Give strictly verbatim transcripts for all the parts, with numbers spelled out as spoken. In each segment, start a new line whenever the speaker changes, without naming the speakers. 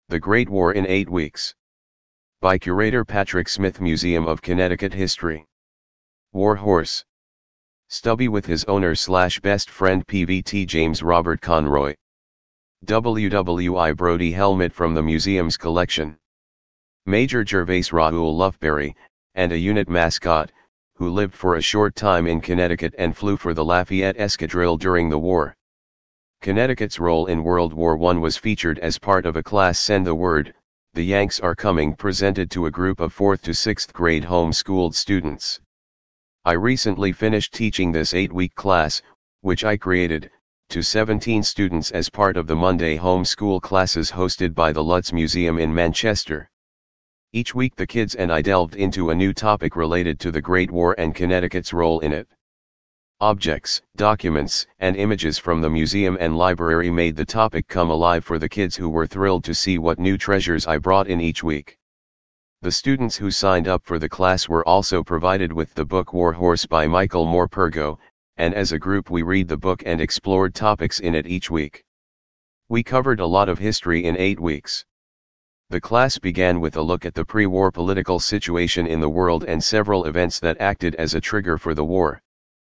The Great War in Eight Weeks. By curator Patrick Smith, Museum of Connecticut History. War Horse. Stubby with his owner slash best friend P V T James Robert Conroy. W W I Brodie helmet from the museum's collection. Major Gervase Raoul Lufberry, and a unit mascot, who lived for a short time in Connecticut and flew for the Lafayette Escadrille during the war. Connecticut's role in World War One was featured as part of a class Send the Word, The Yanks Are Coming presented to a group of fourth to sixth grade homeschooled students. I recently finished teaching this eight-week class, which I created, to seventeen students as part of the Monday homeschool classes hosted by the Lutz Museum in Manchester. Each week the kids and I delved into a new topic related to the Great War and Connecticut's role in it. Objects, documents, and images from the museum and library made the topic come alive for the kids, who were thrilled to see what new treasures I brought in each week. The students who signed up for the class were also provided with the book War Horse by Michael Morpurgo, and as a group we read the book and explored topics in it each week. We covered a lot of history in eight weeks. The class began with a look at the pre-war political situation in the world and several events that acted as a trigger for the war.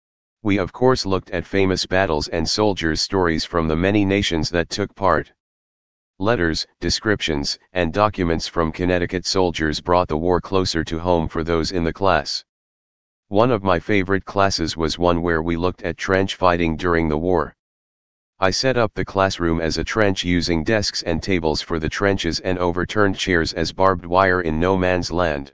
We of course looked at famous battles and soldiers' stories from the many nations that took part. Letters, descriptions, and documents from Connecticut soldiers brought the war closer to home for those in the class. One of my favorite classes was one where we looked at trench fighting during the war. I set up the classroom as a trench using desks and tables for the trenches and overturned chairs as barbed wire in no man's land.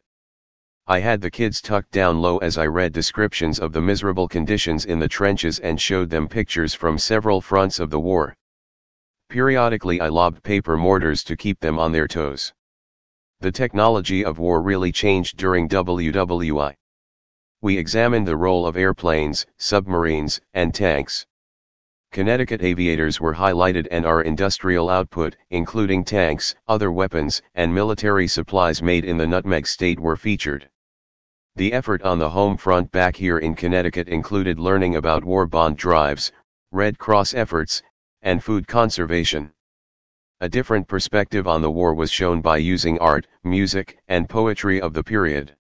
I had the kids tucked down low as I read descriptions of the miserable conditions in the trenches and showed them pictures from several fronts of the war. Periodically I lobbed paper mortars to keep them on their toes. The technology of war really changed during W W I. We examined the role of airplanes, submarines, and tanks. Connecticut aviators were highlighted, and our industrial output, including tanks, other weapons, and military supplies made in the Nutmeg State, were featured. The effort on the home front back here in Connecticut included learning about war bond drives, Red Cross efforts, and food conservation. A different perspective on the war was shown by using art, music, and poetry of the period.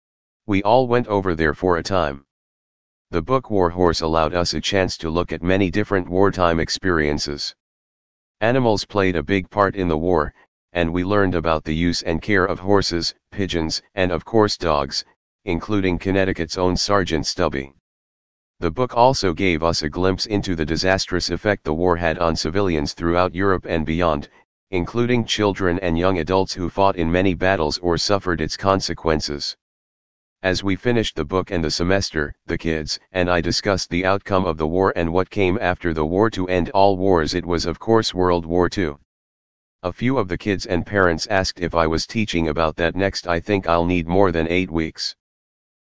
We all went over there for a time. The book War Horse allowed us a chance to look at many different wartime experiences. Animals played a big part in the war, and we learned about the use and care of horses, pigeons, and of course dogs, including Connecticut's own Sergeant Stubby. The book also gave us a glimpse into the disastrous effect the war had on civilians throughout Europe and beyond, including children and young adults who fought in many battles or suffered its consequences. As we finished the book and the semester, the kids and I discussed the outcome of the war and what came after the war to end all wars. It was of course World War Two. A few of the kids and parents asked if I was teaching about that next. I think I'll need more than eight weeks.